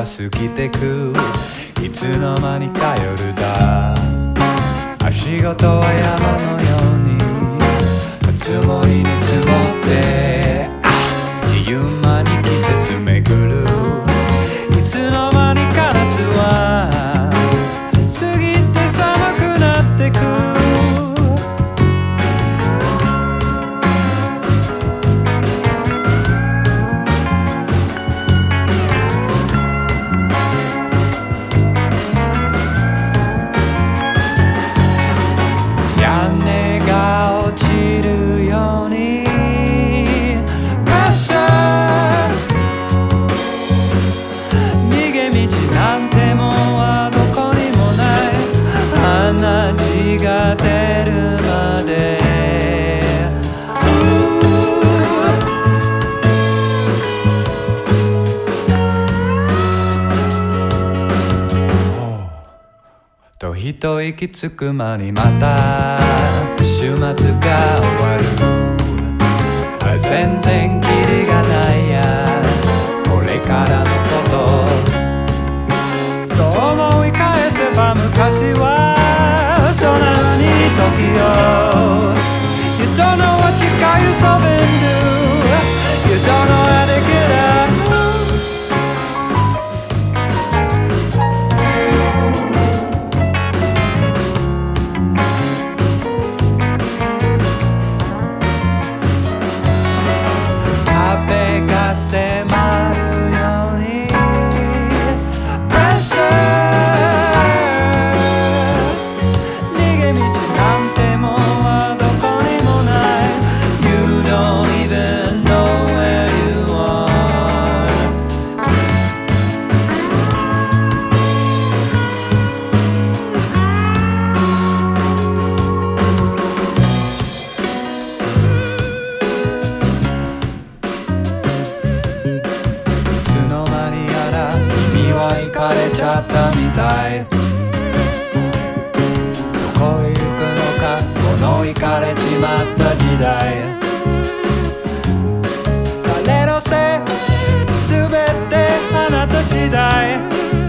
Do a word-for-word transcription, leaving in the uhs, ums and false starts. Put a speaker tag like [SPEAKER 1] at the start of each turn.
[SPEAKER 1] は過ぎてく。いつの間にか夜だ。足元は山のように積もりに積もって、あっという間に季節めぐる。いつの間にか夏は過ぎて寒くなってく。屋根が落ちるようにパッション。逃げ道なんてもんはどこにもない。鼻血が出るまでと一息つく間にまた週末が終わる。あ、全然キリがないや、これからのことと思い返せば、昔はどんなに時を You don't know what you got yourself into. You don't know how to get out.迫るようにプレッシャー。逃げ道なんてもんはどこにもない。 You don't even know where you are. いつの間にやら君は行かれちゃったみたい。どこへ行くのかこの行かれちまった時代。誰のせいすべてあなた次第。